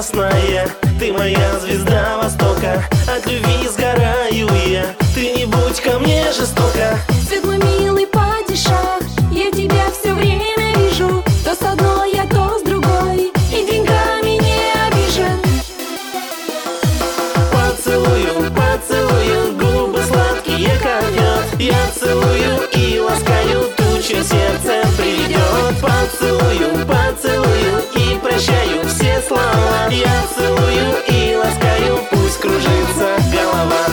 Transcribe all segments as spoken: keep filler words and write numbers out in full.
прекрасная, ты моя звезда Востока. От любви сгораю я, ты не будь ко мне жестока. Светлый, милый падишах, я тебя все время вижу. То с одной, я то с другой, и деньгами не обижен. Поцелую, поцелую, губы сладкие, как мед. Я целую и ласкаю, тучу сердце приведет. Поцелую, поцелую и прощаю все слова. Я целую и ласкаю, пусть кружится голова.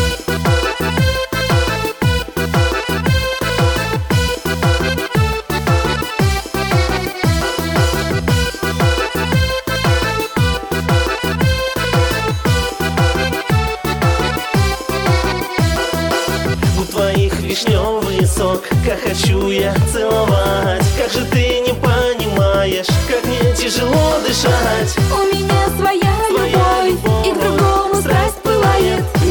У твоих вишневый сок, как хочу я целовать. Как же ты не понимаешь, как мне тяжело дышать. У меня своя, Своя любовь, и к любовь, другому страсть пылает.